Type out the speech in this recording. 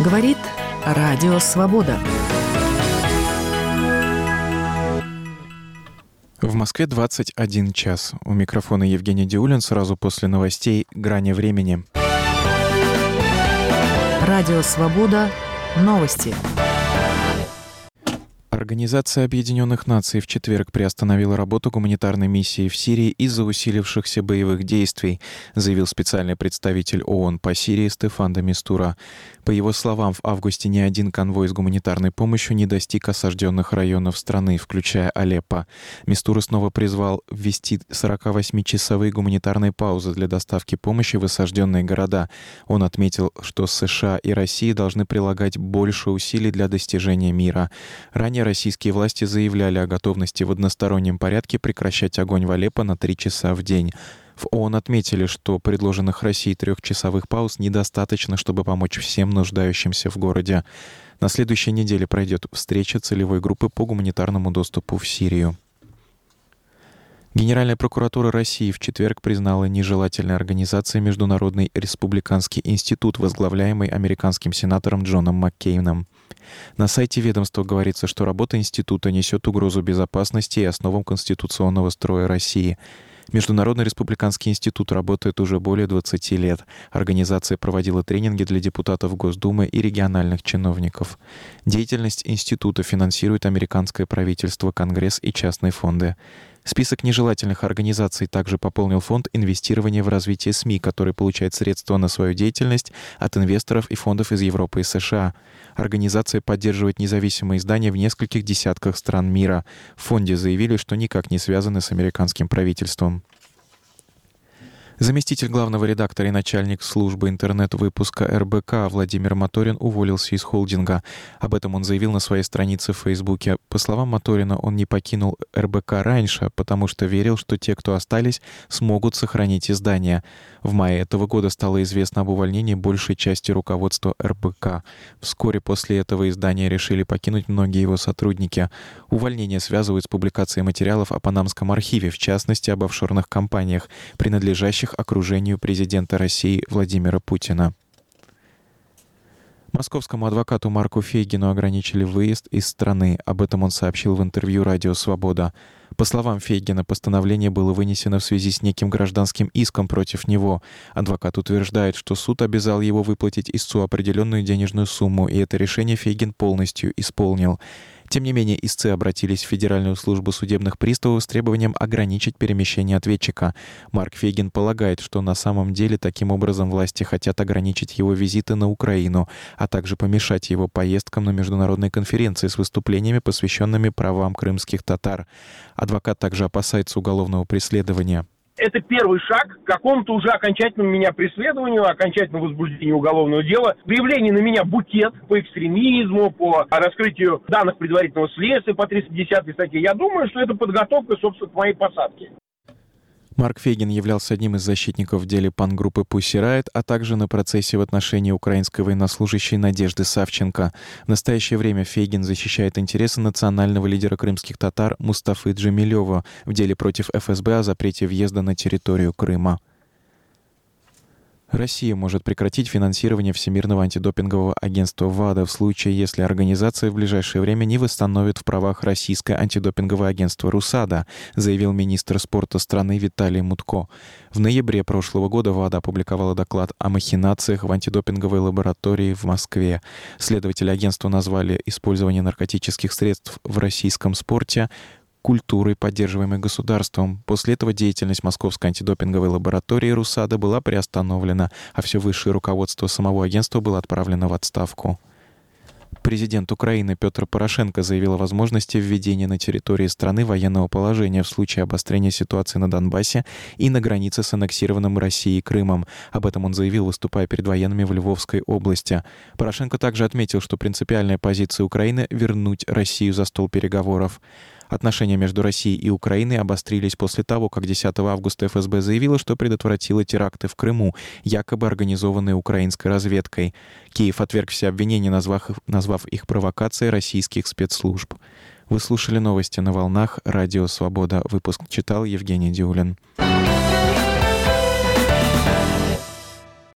Говорит Радио Свобода. В Москве 21 час. У микрофона Евгений Диулин. Сразу после новостей «Грани времени». Радио Свобода. Новости. Организация Объединенных Наций в четверг приостановила работу гуманитарной миссии в Сирии из-за усилившихся боевых действий, заявил специальный представитель ООН по Сирии Стефан де Мистура. По его словам, в августе ни один конвой с гуманитарной помощью не достиг осажденных районов страны, включая Алеппо. Мистура снова призвал ввести 48-часовые гуманитарные паузы для доставки помощи в осажденные города. Он отметил, что США и Россия должны прилагать больше усилий для достижения мира. Ранее российские власти заявляли о готовности в одностороннем порядке прекращать огонь в Алеппо на 3 часа в день. В ООН отметили, что предложенных Россией 3-часовых пауз недостаточно, чтобы помочь всем нуждающимся в городе. На следующей неделе пройдет встреча целевой группы по гуманитарному доступу в Сирию. Генеральная прокуратура России в четверг признала нежелательной организацией Международный республиканский институт, возглавляемый американским сенатором Джоном Маккейном. На сайте ведомства говорится, что работа института несет угрозу безопасности и основам конституционного строя России. Международный республиканский институт работает уже более 20 лет. Организация проводила тренинги для депутатов Госдумы и региональных чиновников. Деятельность института финансирует американское правительство, Конгресс и частные фонды. Список нежелательных организаций также пополнил фонд инвестирования в развитие СМИ, который получает средства на свою деятельность от инвесторов и фондов из Европы и США. Организация поддерживает независимые издания в нескольких десятках стран мира. В фонде заявили, что никак не связаны с американским правительством. Заместитель главного редактора и начальник службы интернет-выпуска РБК Владимир Моторин уволился из холдинга. Об этом он заявил на своей странице в Фейсбуке. По словам Моторина, он не покинул РБК раньше, потому что верил, что те, кто остались, смогут сохранить издание. В мае этого года стало известно об увольнении большей части руководства РБК. Вскоре после этого издания решили покинуть многие его сотрудники. Увольнение связывают с публикацией материалов о Панамском архиве, в частности, об офшорных компаниях, принадлежащих окружению президента России Владимира Путина. Московскому адвокату Марку Фейгину ограничили выезд из страны. Об этом он сообщил в интервью «Радио Свобода». По словам Фейгина, постановление было вынесено в связи с неким гражданским иском против него. Адвокат утверждает, что суд обязал его выплатить истцу определенную денежную сумму, и это решение Фейгин полностью исполнил. Тем не менее, истцы обратились в Федеральную службу судебных приставов с требованием ограничить перемещение ответчика. Марк Фейгин полагает, что на самом деле таким образом власти хотят ограничить его визиты на Украину, а также помешать его поездкам на международные конференции с выступлениями, посвященными правам крымских татар. Адвокат также опасается уголовного преследования. Это первый шаг к какому-то уже окончательному меня преследованию, окончательному возбуждению уголовного дела. Выявление на меня букет по экстремизму, по раскрытию данных предварительного следствия по 310 статье. Я думаю, что это подготовка, собственно, к моей посадке. Марк Фейгин являлся одним из защитников в деле панк-группы Pussy Riot, а также на процессе в отношении украинской военнослужащей Надежды Савченко. В настоящее время Фейгин защищает интересы национального лидера крымских татар Мустафы Джемилёва в деле против ФСБ о запрете въезда на территорию Крыма. Россия может прекратить финансирование Всемирного антидопингового агентства ВАДА в случае, если организация в ближайшее время не восстановит в правах российское антидопинговое агентство РУСАДА, заявил министр спорта страны Виталий Мутко. В ноябре прошлого года ВАДА опубликовала доклад о махинациях в антидопинговой лаборатории в Москве. Следователи агентства назвали использование наркотических средств в российском спорте культурой, поддерживаемой государством. После этого деятельность Московской антидопинговой лаборатории РУСАДА была приостановлена, а все высшее руководство самого агентства было отправлено в отставку. Президент Украины Петр Порошенко заявил о возможности введения на территории страны военного положения в случае обострения ситуации на Донбассе и на границе с аннексированным Россией Крымом. Об этом он заявил, выступая перед военными в Львовской области. Порошенко также отметил, что принципиальная позиция Украины — вернуть Россию за стол переговоров. Отношения между Россией и Украиной обострились после того, как 10 августа ФСБ заявила, что предотвратила теракты в Крыму, якобы организованные украинской разведкой. Киев отверг все обвинения, назвав их провокацией российских спецслужб. Вы слушали новости на волнах Радио Свобода. Выпуск читал Евгений Диулин.